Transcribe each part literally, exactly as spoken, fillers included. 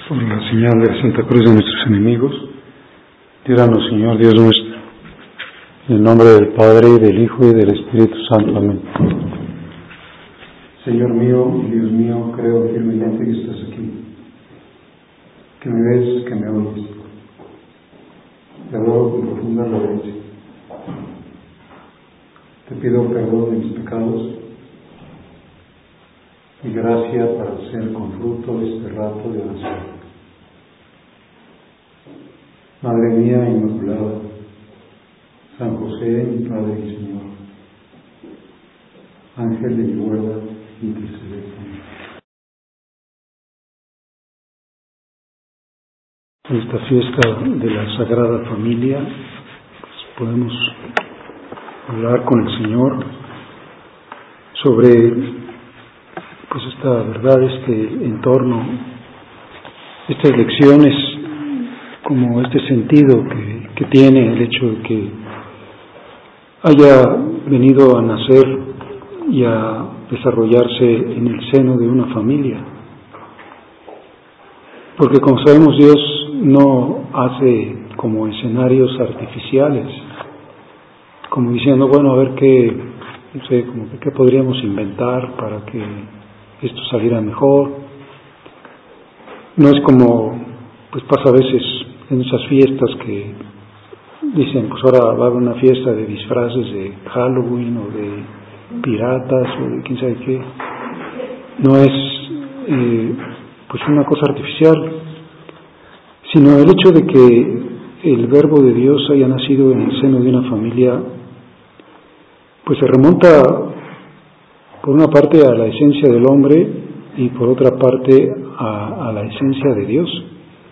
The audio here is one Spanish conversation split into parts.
Por la señal de la Santa Cruz de nuestros enemigos, líbranos, Señor Dios nuestro, en el nombre del Padre, y del Hijo, y del Espíritu Santo. Amén. Señor mío y Dios mío, creo firmemente que estás aquí, que me ves, que me oyes. Te adoro con profunda reverencia. Te pido perdón de mis pecados y gracia para hacer con fruto este rato de oración. Madre mía Inmaculada, San José, mi Padre y Señor, Ángel de mi guarda, intercede por mí. En esta fiesta de la Sagrada Familia, pues podemos hablar con el Señor sobre pues esta verdad, este entorno, estas lecciones, como este sentido que, que tiene el hecho de que haya venido a nacer y a desarrollarse en el seno de una familia. Porque como sabemos, Dios no hace como escenarios artificiales, como diciendo, bueno, a ver qué, no sé, como que qué podríamos inventar para que esto saliera mejor. No es como, pues pasa a veces en esas fiestas que dicen, pues ahora va a haber una fiesta de disfraces de Halloween o de piratas o de quién sabe qué. No es eh, pues una cosa artificial, sino el hecho de que el Verbo de Dios haya nacido en el seno de una familia, pues se remonta por una parte a la esencia del hombre y por otra parte a, a la esencia de Dios.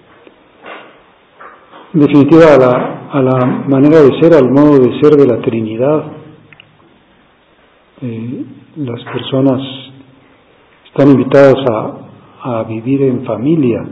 En definitiva, a la, a la manera de ser, al modo de ser de la Trinidad. Eh, las personas están invitadas a, a vivir en familia,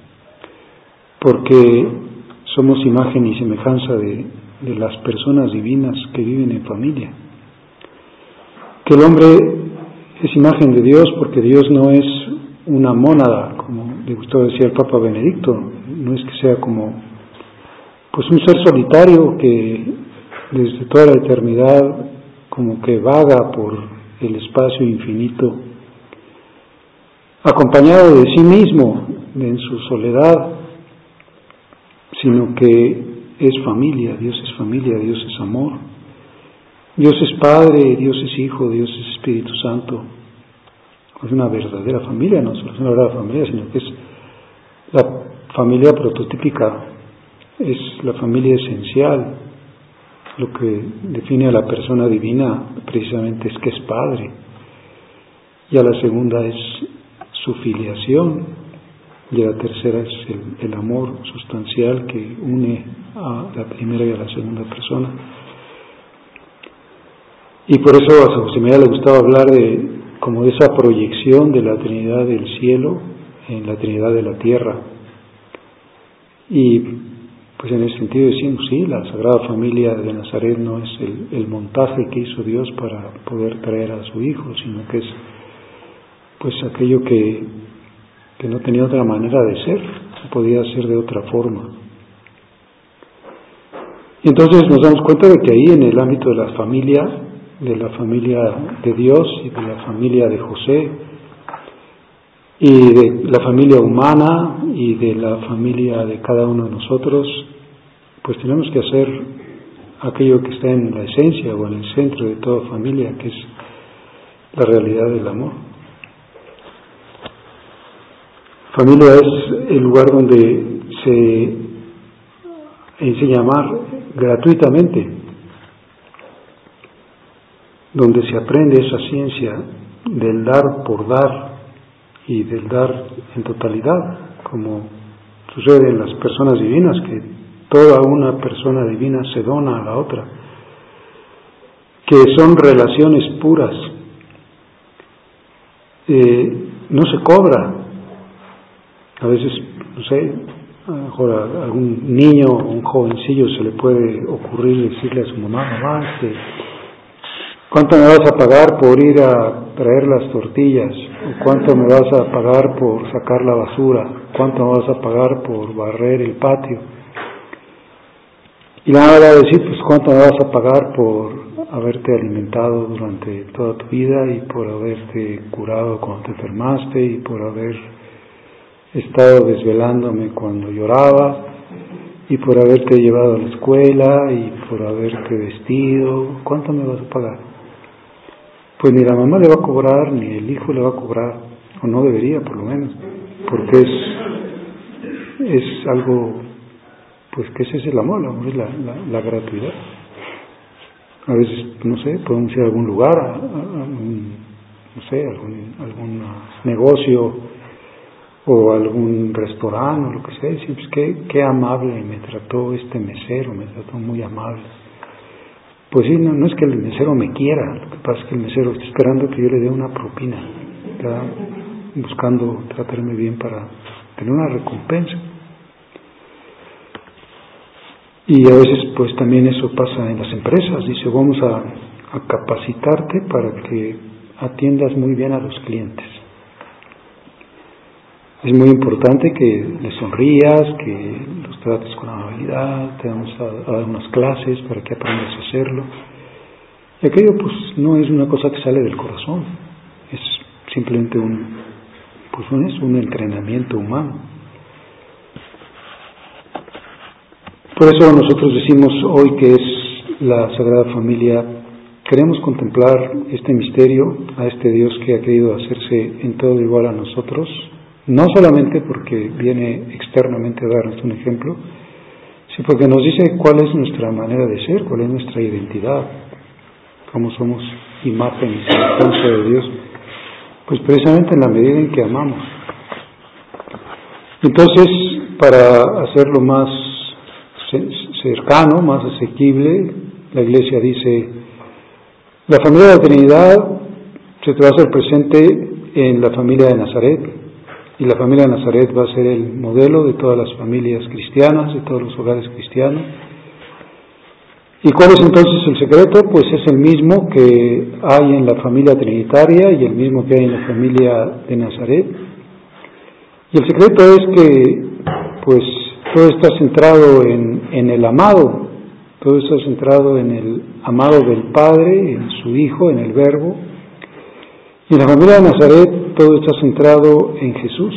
porque somos imagen y semejanza de, de las personas divinas que viven en familia. Que el hombre es imagen de Dios porque Dios no es una mónada, como le gustó decir el Papa Benedicto, no es que sea como pues un ser solitario que desde toda la eternidad como que vaga por el espacio infinito, acompañado de sí mismo en su soledad, sino que es familia. Dios es familia, Dios es amor. Dios es Padre, Dios es Hijo, Dios es Espíritu Santo. Es una verdadera familia, no solo es una verdadera familia, sino que es la familia prototípica, es la familia esencial. Lo que define a la persona divina precisamente es que es Padre. Y a la segunda es su filiación, y a la tercera es el, el amor sustancial que une a la primera y a la segunda persona. Y por eso a San José María le gustaba hablar de como de esa proyección de la Trinidad del cielo en la Trinidad de la tierra. Y pues en ese sentido decimos, sí, la Sagrada Familia de Nazaret no es el, el montaje que hizo Dios para poder traer a su Hijo, sino que es pues aquello que, que no tenía otra manera de ser, no podía ser de otra forma. Y entonces nos damos cuenta de que ahí en el ámbito de la familia, de la familia de Dios y de la familia de José, y de la familia humana y de la familia de cada uno de nosotros, pues tenemos que hacer aquello que está en la esencia o en el centro de toda familia, que es la realidad del amor. Familia es el lugar donde se enseña a amar gratuitamente, donde se aprende esa ciencia del dar por dar y del dar en totalidad, como sucede en las personas divinas, que toda una persona divina se dona a la otra, que son relaciones puras, eh, no se cobra. A veces, no sé, a lo mejor a algún niño o un jovencillo se le puede ocurrir decirle a su mamá, mamá, este, ¿Cuánto me vas a pagar por ir a traer las tortillas? ¿O cuánto me vas a pagar por sacar la basura? ¿Cuánto me vas a pagar por barrer el patio? Y la mamá va a decir, pues ¿cuánto me vas a pagar por haberte alimentado durante toda tu vida y por haberte curado cuando te enfermaste y por haber estado desvelándome cuando lloraba y por haberte llevado a la escuela y por haberte vestido? ¿Cuánto me vas a pagar? Pues ni la mamá le va a cobrar, ni el hijo le va a cobrar, o no debería por lo menos, porque es, es algo, pues que ese es el amor, el amor es la, la, la gratuidad. A veces, no sé, podemos ir a algún lugar, a, a, a un, no sé, algún, algún negocio o algún restaurante o lo que sea, y decir, pues qué, qué amable me trató este mesero, me trató muy amable. Pues sí, no, no es que el mesero me quiera, lo que pasa es que el mesero está esperando que yo le dé una propina, está buscando tratarme bien para tener una recompensa. Y a veces pues también eso pasa en las empresas, dice, vamos a, a capacitarte para que atiendas muy bien a los clientes. Es muy importante que les sonrías, que los trates con amabilidad, te vamos a, a dar unas clases para que aprendas a hacerlo. Y aquello pues no es una cosa que sale del corazón, es simplemente un, pues un, es un entrenamiento humano. Por eso nosotros decimos hoy que es la Sagrada Familia, queremos contemplar este misterio, a este Dios que ha querido hacerse en todo igual a nosotros, no solamente porque viene externamente a darnos un ejemplo, sino porque nos dice cuál es nuestra manera de ser, cuál es nuestra identidad, cómo somos imagen y semejanza de Dios, pues precisamente en la medida en que amamos. Entonces, para hacerlo más cercano, más asequible, la Iglesia dice, la familia de la Trinidad se te va a hacer presente en la familia de Nazaret, y la familia de Nazaret va a ser el modelo de todas las familias cristianas, de todos los hogares cristianos. ¿Y cuál es entonces el secreto? Pues es el mismo que hay en la familia trinitaria y el mismo que hay en la familia de Nazaret. Y el secreto es que pues todo está centrado en, en el amado, todo está centrado en el amado del Padre, en su Hijo, en el Verbo. Y en la familia de Nazaret todo está centrado en Jesús.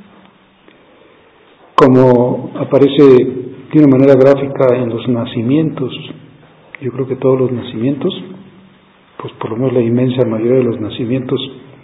Como aparece de una manera gráfica en los nacimientos, yo creo que todos los nacimientos, pues por lo menos la inmensa mayoría de los nacimientos,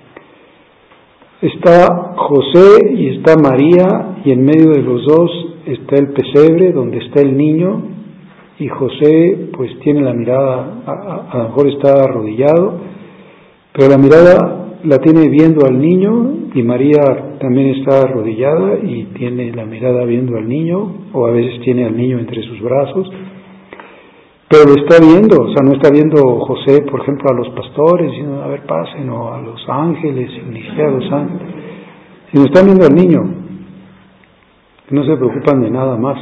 está José y está María, y en medio de los dos está el pesebre donde está el niño, y José pues tiene la mirada, a, a, a lo mejor está arrodillado, pero la mirada la tiene viendo al niño, y María también está arrodillada y tiene la mirada viendo al niño, o a veces tiene al niño entre sus brazos, pero lo está viendo, o sea, no está viendo José, por ejemplo, a los pastores, diciendo, a ver, pasen, o a los ángeles, ni siquiera a los ángeles, sino está viendo al niño, no se preocupan de nada más.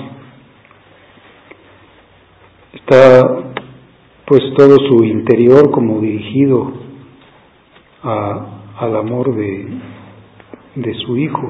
Está pues todo su interior como dirigido a, al amor de, de su Hijo.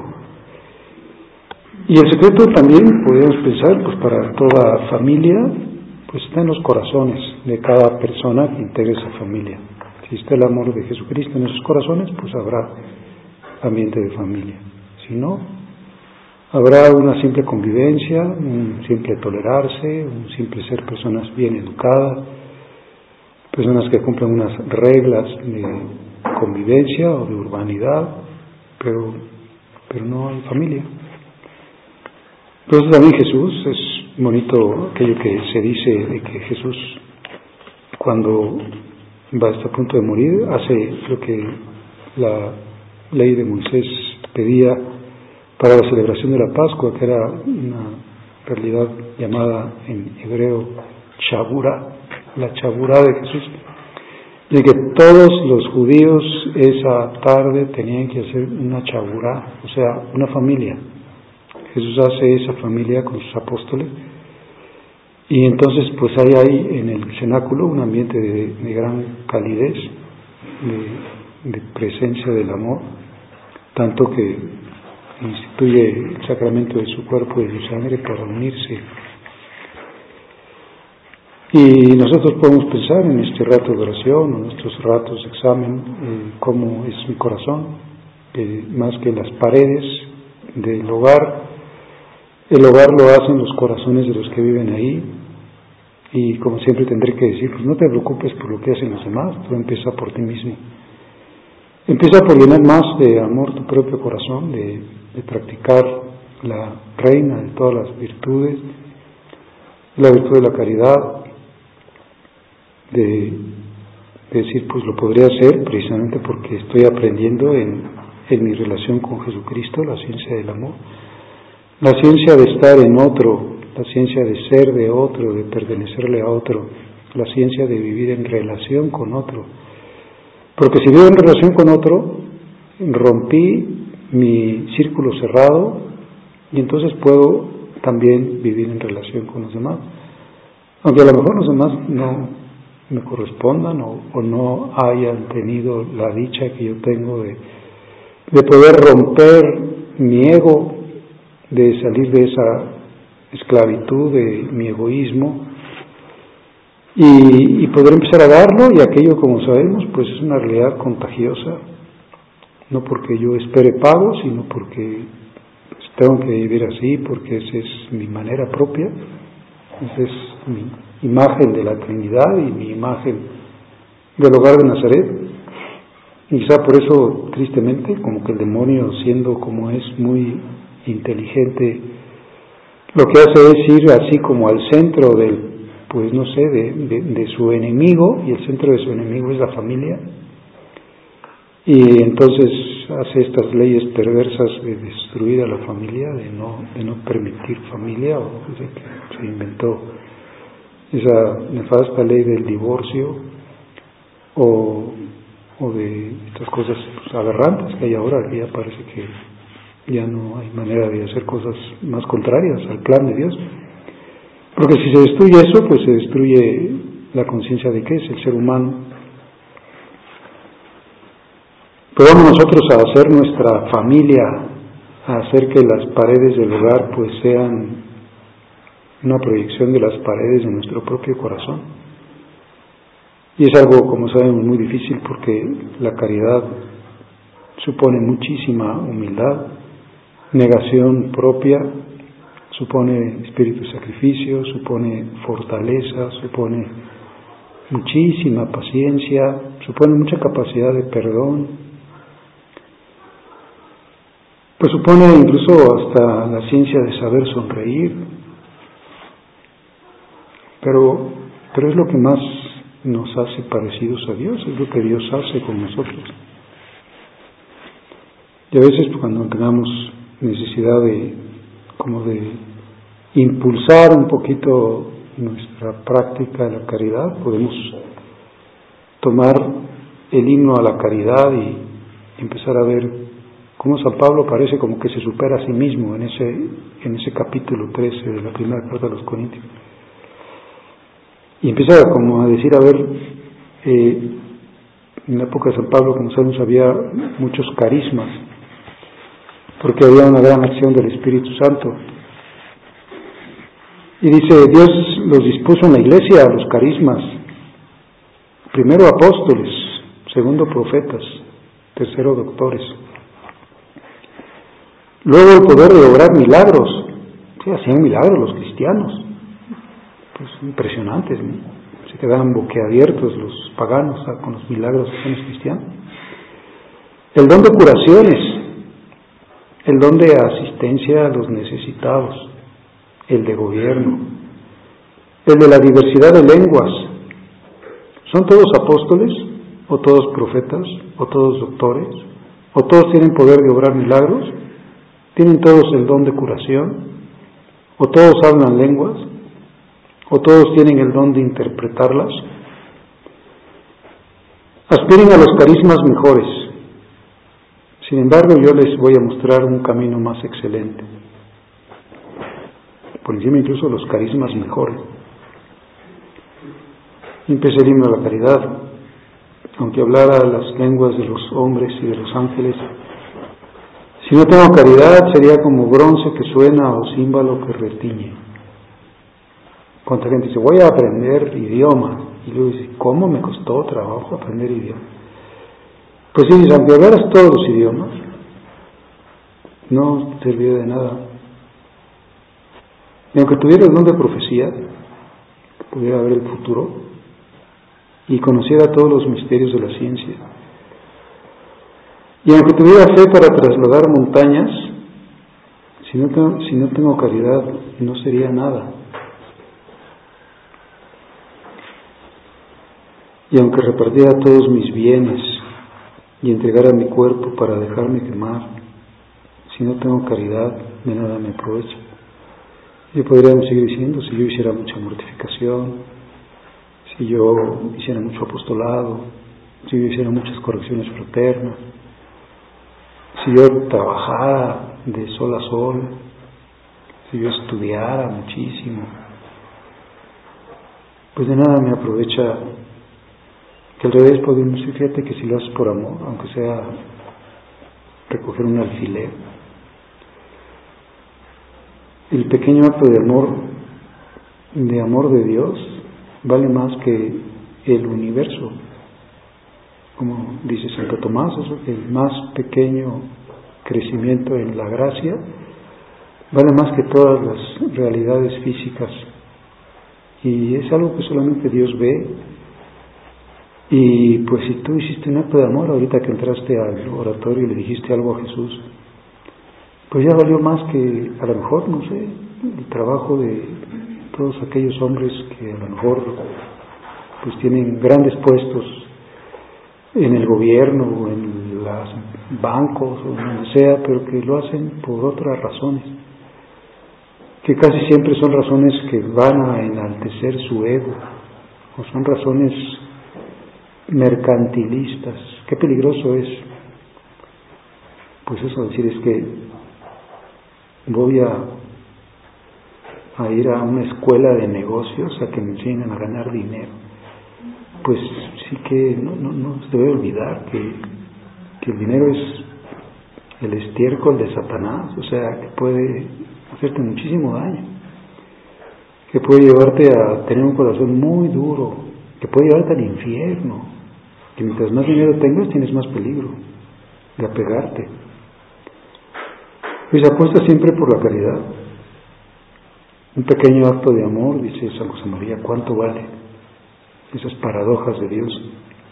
Y el secreto también, podríamos pensar, pues para toda familia, pues está en los corazones de cada persona que integra esa familia. Si está el amor de Jesucristo en esos corazones, pues habrá ambiente de familia. Si no, habrá una simple convivencia, un simple tolerarse, un simple ser personas bien educadas, personas que cumplen unas reglas de convivencia o de urbanidad, pero, pero no hay familia. Entonces también Jesús, es bonito aquello que se dice de que Jesús, cuando va a estar a punto de morir, hace lo que la ley de Moisés pedía para la celebración de la Pascua, que era una realidad llamada en hebreo chabura, la chabura de Jesús, de que todos los judíos esa tarde tenían que hacer una chabura, o sea, una familia. Jesús hace esa familia con sus apóstoles, Y entonces pues hay ahí en el cenáculo un ambiente de, de gran calidez, de, de presencia del amor, tanto que instituye el sacramento de su cuerpo y de su sangre para unirse. Y nosotros podemos pensar en este rato de oración o en estos ratos de examen, eh, cómo es mi corazón, eh, más que las paredes del hogar. El hogar lo hacen los corazones de los que viven ahí, y como siempre tendré que decir, pues no te preocupes por lo que hacen los demás, tú empieza por ti mismo. Empieza por llenar más de amor tu propio corazón, de, de practicar la reina de todas las virtudes, la virtud de la caridad, de, de decir, pues lo podría hacer precisamente porque estoy aprendiendo en, en mi relación con Jesucristo, la ciencia del amor, la ciencia de estar en otro, la ciencia de ser de otro, de pertenecerle a otro, la ciencia de vivir en relación con otro. Porque si vivo en relación con otro, rompí mi círculo cerrado y entonces puedo también vivir en relación con los demás. Aunque a lo mejor los demás no me correspondan o, o no hayan tenido la dicha que yo tengo de, de poder romper mi ego, de salir de esa esclavitud de mi egoísmo y, y poder empezar a darlo, y aquello, como sabemos, pues es una realidad contagiosa, no porque yo espere pago, sino porque pues, tengo que vivir así, porque esa es mi manera propia, esa es mi imagen de la Trinidad y mi imagen del hogar de Nazaret. Y quizá por eso, tristemente, como que el demonio, siendo como es muy inteligente, lo que hace es ir así como al centro del, pues no sé, de, de, de su enemigo, y el centro de su enemigo es la familia, y entonces hace estas leyes perversas de destruir a la familia, de no, de no permitir familia, o desde que se inventó esa nefasta ley del divorcio, o, o de estas cosas pues, aberrantes que hay ahora, que ya parece que ya no hay manera de hacer cosas más contrarias al plan de Dios. Porque si se destruye eso, pues se destruye la conciencia de qué es el ser humano. Pero vamos nosotros a hacer nuestra familia, a hacer que las paredes del hogar pues sean una proyección de las paredes de nuestro propio corazón. Y es algo, como sabemos, muy difícil, porque la caridad supone muchísima humildad, negación propia, supone espíritu de sacrificio, supone fortaleza, supone muchísima paciencia, supone mucha capacidad de perdón, pues supone incluso hasta la ciencia de saber sonreír, pero, pero es lo que más nos hace parecidos a Dios, es lo que Dios hace con nosotros. Y a veces cuando tengamos necesidad de como de impulsar un poquito nuestra práctica de la caridad, podemos tomar el himno a la caridad y empezar a ver cómo San Pablo parece como que se supera a sí mismo en ese, en ese capítulo trece de la primera carta a los Corintios. Y empieza como a decir, a ver, eh, en la época de San Pablo, como sabemos, había muchos carismas, porque había una gran acción del Espíritu Santo. Y dice, Dios los dispuso en la iglesia, los carismas, primero apóstoles, segundo profetas, tercero doctores. Luego el poder de obrar milagros. Sí, hacían milagros los cristianos, pues impresionantes, ¿no? Se quedaban boquiabiertos los paganos con los milagros que hacían los cristianos. El don de curaciones, el don de asistencia a los necesitados, el de gobierno, el de la diversidad de lenguas. ¿Son todos apóstoles, o todos profetas, o todos doctores, o todos tienen poder de obrar milagros? ¿Tienen todos el don de curación? ¿O todos hablan lenguas? ¿O todos tienen el don de interpretarlas? Aspiren a los carismas mejores. Sin embargo, yo les voy a mostrar un camino más excelente, por encima incluso de los carismas mejores. Y empecé el himno a la caridad. Aunque hablara las lenguas de los hombres y de los ángeles, si no tengo caridad sería como bronce que suena o címbalo que retiñe. ¿Cuánta gente dice, voy a aprender idioma? Y luego dice, ¿cómo me costó trabajo aprender idioma? Pues sí, aunque hablaras todos los idiomas, no servía de nada. Y aunque tuviera el don de profecía, que pudiera ver el futuro, y conociera todos los misterios de la ciencia, y aunque tuviera fe para trasladar montañas, si no tengo, si no tengo caridad, no sería nada. Y aunque repartiera todos mis bienes y entregara mi cuerpo para dejarme quemar, si no tengo caridad, de nada me aprovecha. Y podríamos seguir diciendo, si yo hiciera mucha mortificación, si yo hiciera mucho apostolado, si yo hiciera muchas correcciones fraternas, si yo trabajara de sol a sol, si yo estudiara muchísimo, pues de nada me aprovecha. Que al revés podemos decir, fíjate que si lo haces por amor, aunque sea recoger un alfiler, el pequeño acto de amor, de amor de Dios, vale más que el universo. Como dice Santo Tomás, el más pequeño crecimiento en la gracia vale más que todas las realidades físicas, y es algo que solamente Dios ve. Y pues si tú hiciste un acto de amor ahorita que entraste al oratorio y le dijiste algo a Jesús, pues ya valió más que a lo mejor, no sé, el trabajo de todos aquellos hombres que a lo mejor pues tienen grandes puestos en el gobierno o en los bancos o donde sea, pero que lo hacen por otras razones, que casi siempre son razones que van a enaltecer su ego, o son razones mercantilistas. Qué peligroso es pues eso, decir es que voy a, a ir a una escuela de negocios a que me enseñen a ganar dinero. Pues sí que no, no, no se debe olvidar que, que el dinero es el estiércol de Satanás, o sea, que puede hacerte muchísimo daño, que puede llevarte a tener un corazón muy duro, que puede llevarte al infierno, que mientras más dinero tengas tienes más peligro de apegarte. Pues apuesta siempre por la caridad. Un pequeño acto de amor, dice San José María, ¿cuánto vale? Esas paradojas de Dios.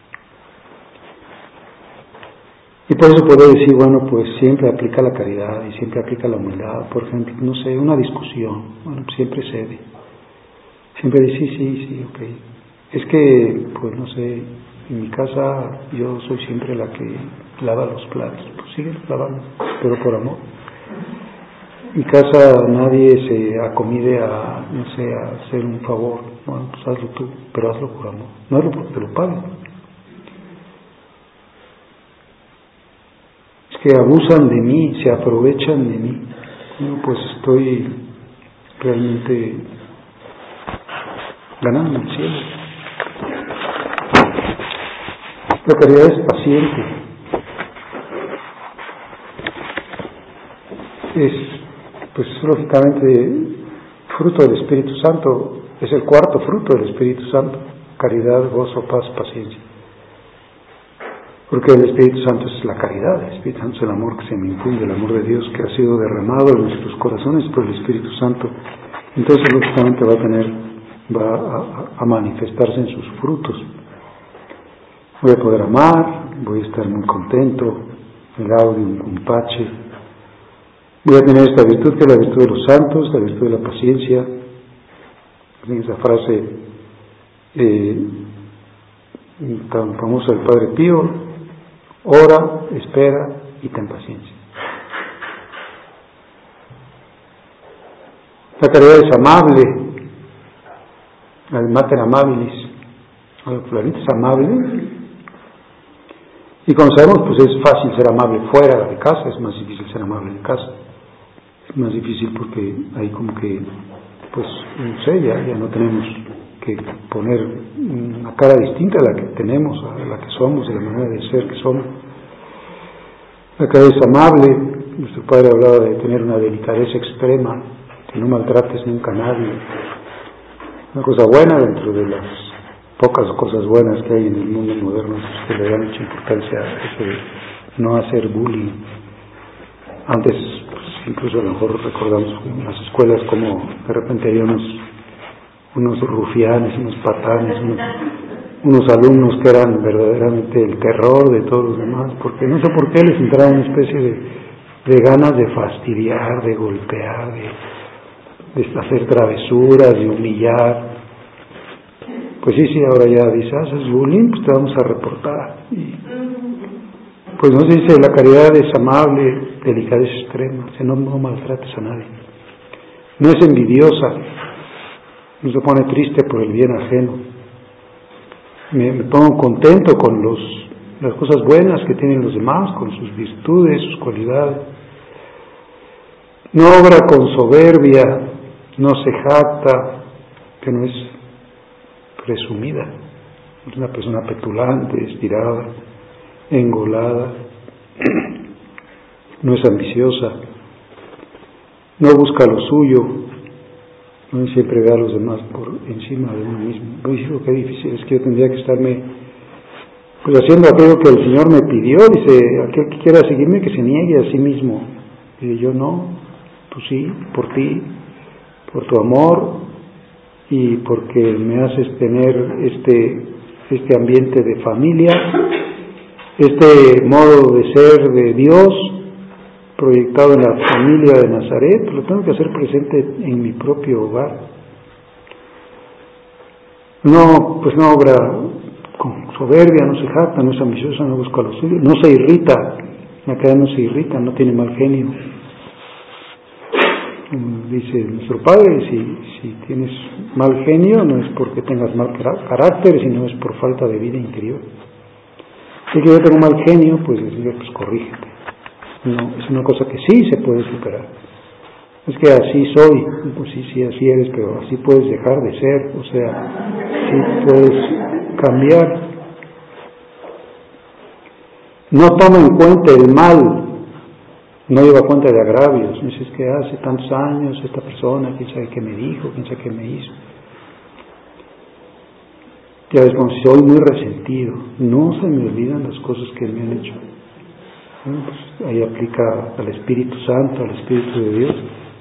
Y por eso puedo decir, bueno, pues siempre aplica la caridad y siempre aplica la humildad. Por ejemplo, no sé, una discusión, bueno, siempre cede. Siempre dice, sí, sí, sí, ok. Es que, pues no sé, en mi casa yo soy siempre la que lava los platos. Pues sigue lavando, pero por amor. En mi casa nadie se acomide a, no sé, a hacer un favor. Bueno, pues hazlo tú, pero hazlo por amor. No hazlo porque te lo paguen. Es que abusan de mí, se aprovechan de mí. Bueno, pues estoy realmente ganando el cielo. La caridad es paciente. Es, pues lógicamente, fruto del Espíritu Santo. Es el cuarto fruto del Espíritu Santo: caridad, gozo, paz, paciencia. Porque el Espíritu Santo es la caridad, el Espíritu Santo es el amor que se me infunde, el amor de Dios que ha sido derramado en nuestros corazones por el Espíritu Santo. Entonces lógicamente va a tener, va a, a manifestarse en sus frutos. Voy a poder amar, voy a estar muy contento, el audio, un pache. Voy a tener esta virtud que es la virtud de los santos, la virtud de la paciencia. En esa frase eh, tan famosa del Padre Pío: ora, espera y ten paciencia. La caridad es amable, el mater amabilis, el fulanito es amable, y como sabemos, pues es fácil ser amable fuera de casa, es más difícil ser amable en casa. Es más difícil porque ahí como que, pues, no sé, ya, ya no tenemos que poner una cara distinta a la que tenemos, a la que somos, de la manera de ser que somos. La cara es amable. Nuestro padre hablaba de tener una delicadeza extrema, que no maltrates nunca a nadie. Una cosa buena dentro de las pocas cosas buenas que hay en el mundo moderno es que le dan mucha importancia a eso de no hacer bullying. Antes, pues, incluso a lo mejor recordamos en las escuelas como de repente había unos, unos rufianes, unos patanes, unos, unos alumnos que eran verdaderamente el terror de todos los demás, porque no sé por qué les entraba una especie de, de ganas de fastidiar, de golpear, de, de hacer travesuras, de humillar. Pues sí, sí, ahora ya dice, haces bullying, pues te vamos a reportar. Y pues nos dice, la caridad es amable, delicadeza extrema, o sea, no, no maltrates a nadie. No es envidiosa, no se pone triste por el bien ajeno. Me, me pongo contento con los, las cosas buenas que tienen los demás, con sus virtudes, sus cualidades. No obra con soberbia, no se jacta, que no es presumida, es una persona petulante, estirada, engolada, no es ambiciosa, no busca lo suyo, no siempre ve a los demás por encima de uno mismo. Yo digo, qué difícil, es que yo tendría que estarme pues haciendo aquello que el Señor me pidió. Dice, aquel que quiera seguirme que se niegue a sí mismo. Y yo no, tú sí, por ti, por tu amor, y porque me haces tener este, este ambiente de familia, este modo de ser de Dios proyectado en la familia de Nazaret, lo tengo que hacer presente en mi propio hogar. No, pues no obra con soberbia, no se jacta, no es ambiciosa, no busca lo suyo, no se irrita, la caridad no se irrita, no tiene mal genio. Dice nuestro Padre, si, si tienes mal genio no es porque tengas mal carácter, sino es por falta de vida interior. Si yo tengo mal genio, pues el Señor, pues corrígete. No, es una cosa que sí se puede superar. Es que así soy, pues sí, sí, así eres, pero así puedes dejar de ser, o sea, sí puedes cambiar. No toma en cuenta el mal, no lleva cuenta de agravios. Dices que hace tantos años esta persona, quién sabe qué me dijo, quién sabe qué me hizo. Ya ves, como si soy muy resentido, no se me olvidan las cosas que me han hecho. Bueno, pues ahí aplica al Espíritu Santo, al Espíritu de Dios.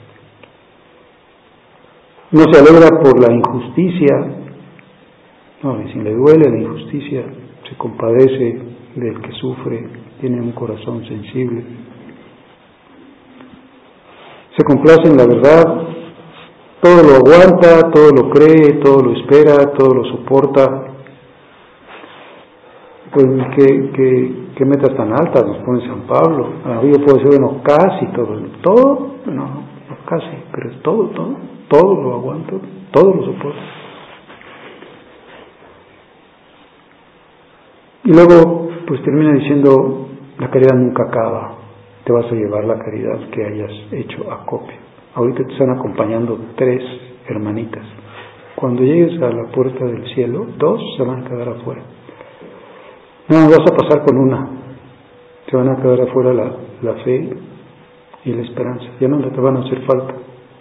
No se alegra por la injusticia, no, y si le duele la injusticia, se compadece del que sufre, tiene un corazón sensible. Se complace en la verdad, todo lo aguanta, todo lo cree, todo lo espera, todo lo soporta. Pues qué, qué, qué metas tan altas nos pone San Pablo. A mí yo puedo decir, bueno, casi todo, todo, no, no casi, pero todo, todo, todo lo aguanto, todo lo soporto. Y luego, pues termina diciendo, la caridad nunca acaba. Te vas a llevar la caridad que hayas hecho acopio. Ahorita te están acompañando tres hermanitas. Cuando llegues a la puerta del cielo, dos se van a quedar afuera. No, vas a pasar con una. Se van a quedar afuera la, la fe y la esperanza. Ya no te van a hacer falta.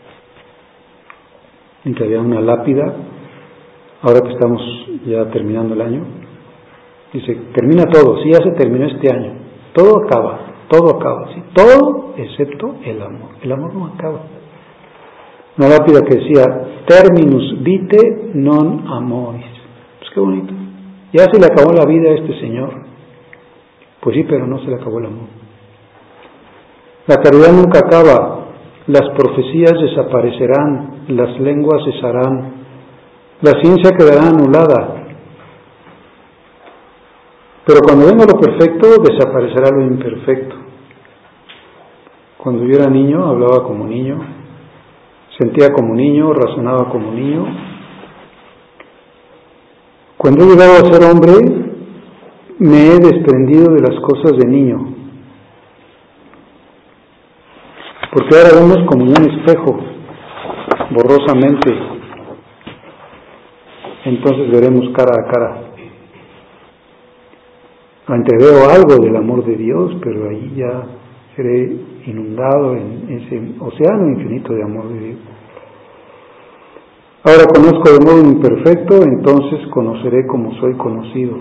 Y que había una lápida, ahora que estamos ya terminando el año, dice, termina todo, sí, ya se terminó este año. Todo acaba. Todo acaba, ¿sí? Todo excepto el amor. El amor no acaba. Una lápida que decía, terminus vitae non amoris. Pues qué bonito. Ya se le acabó la vida a este señor. Pues sí, pero no se le acabó el amor. La caridad nunca acaba. Las profecías desaparecerán, las lenguas cesarán, la ciencia quedará anulada. Pero cuando venga lo perfecto, desaparecerá lo imperfecto. Cuando yo era niño, hablaba como niño, sentía como niño, razonaba como niño. Cuando he llegado a ser hombre, me he desprendido de las cosas de niño. Porque ahora vemos como un espejo, borrosamente. entonces veremos cara a cara. Entreveo algo del amor de Dios, pero ahí ya seré inundado en ese océano infinito de amor de Dios. Ahora conozco de modo imperfecto, entonces conoceré como soy conocido.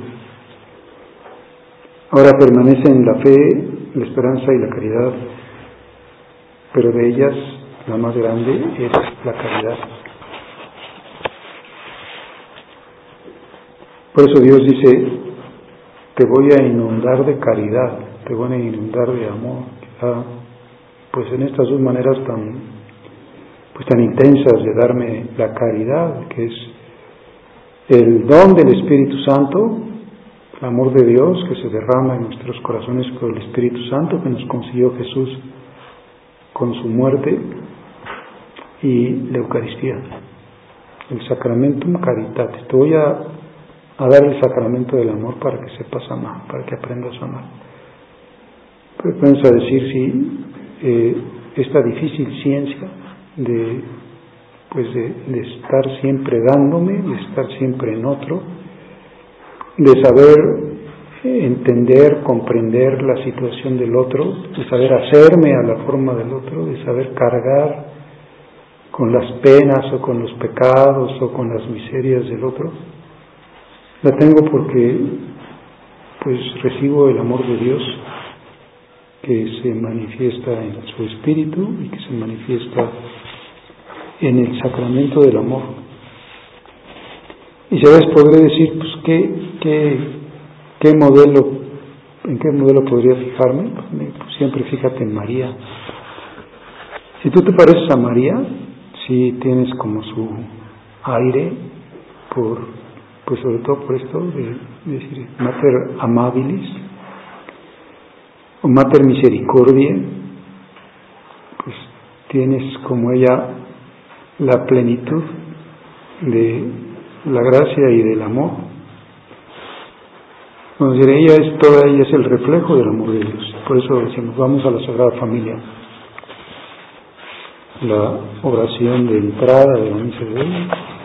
Ahora permanecen la fe, la esperanza y la caridad, pero de ellas la más grande es la caridad. Por eso Dios dice, te voy a inundar de caridad, te voy a inundar de amor. Quizá, pues en estas dos maneras tan, pues tan intensas de darme la caridad, que es el don del Espíritu Santo, el amor de Dios que se derrama en nuestros corazones por el Espíritu Santo que nos consiguió Jesús con su muerte, y la Eucaristía, el Sacramentum Caritatis. Te voy a, a dar el sacramento del amor para que sepas amar, para que aprendas a amar. Pero piensa decir si eh, esta difícil ciencia de, pues de, de estar siempre dándome, de estar siempre en otro, de saber entender, comprender la situación del otro, de saber hacerme a la forma del otro, de saber cargar con las penas o con los pecados o con las miserias del otro, la tengo porque pues recibo el amor de Dios que se manifiesta en su espíritu y que se manifiesta en el sacramento del amor. Y sabes, podré decir, pues, ¿qué, qué, qué modelo, en qué modelo podría fijarme? Pues siempre fíjate en María. Si tú te pareces a María, si tienes como su aire, por, pues sobre todo por esto de, de decir Mater Amabilis, o Mater Misericordiae, pues tienes como ella la plenitud de la gracia y del amor. Bueno, ella es toda ella es el reflejo del amor de Dios. Por eso decimos, vamos a la Sagrada Familia, la oración de entrada de la misa de hoy.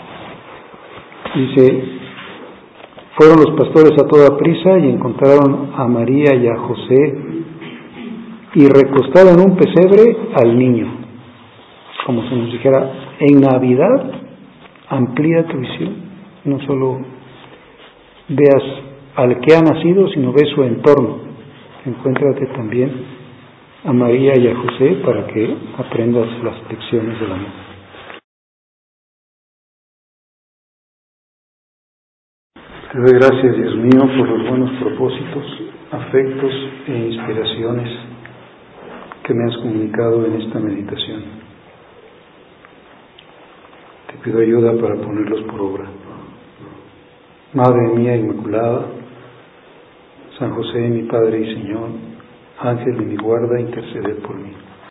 Dice, fueron los pastores a toda prisa y encontraron a María y a José y recostado en un pesebre al niño. Como si nos dijera, en Navidad amplía tu visión, no solo veas al que ha nacido, sino ves su entorno. Encuéntrate también a María y a José para que aprendas las lecciones del amor. Te doy gracias, Dios mío, por los buenos propósitos, afectos e inspiraciones que me has comunicado en esta meditación. Te pido ayuda para ponerlos por obra. Madre mía Inmaculada, San José, mi Padre y Señor, Ángel de mi guarda, interceded por mí.